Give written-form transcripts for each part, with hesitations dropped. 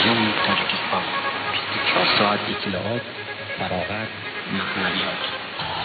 تلویزیون تاجیکستان 24 ساعت اطلاعات، فراغت، معنویات.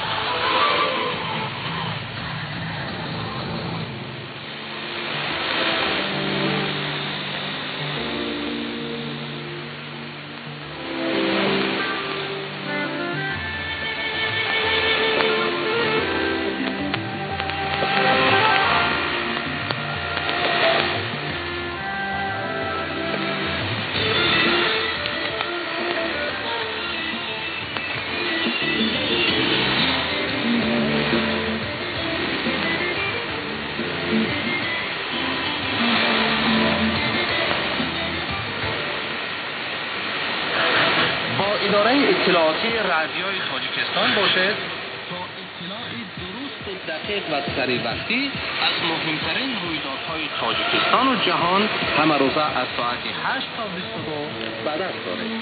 اداره اطلاعاتی رادیوی تاجیکستان باشد تا اطلاعی درست و دقیق و سریع وقتی از مهمترین رویدادهای تاجیکستان و جهان همه روزه از ساعت 8 تا 22 به دست دارد.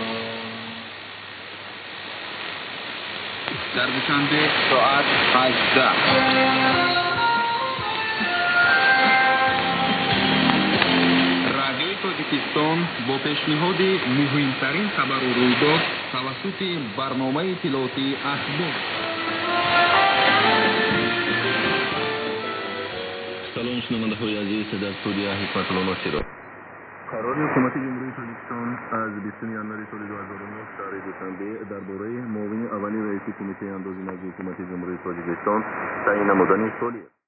در دوشنبه ساعت 18 تاجیکستان با پیشنهاد مهمترین خبر و رویداد توسط برنامه اطلاعاتی اخبار. سلام شنونده‌های عزیز، در استودیو حکمت الله ناصری را قرار حکومت جمهوری تاجیکستان از 20 ژانویه سال 2009 شهر دوشنبه درباره معاون اول رئیس کمیته اندازه‌نظر حکومت جمهوری تاجیکستان تعیین نمودن سالی